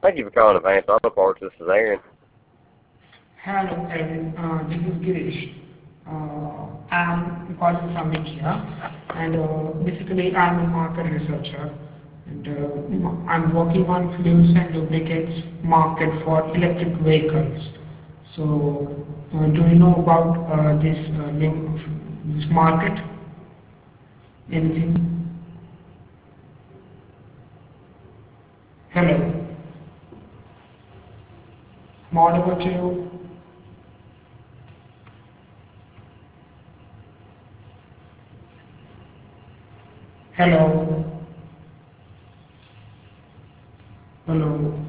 Thank you for calling Advanced Auto Parts. This is Aaron. Hello, Evan. This is Girish. I'm calling from India, and basically I'm a market researcher, and I'm working on fluids and lubricants market for electric vehicles. So, do you know about this market? Anything? Hello, I'm audible to you. Hello, hello.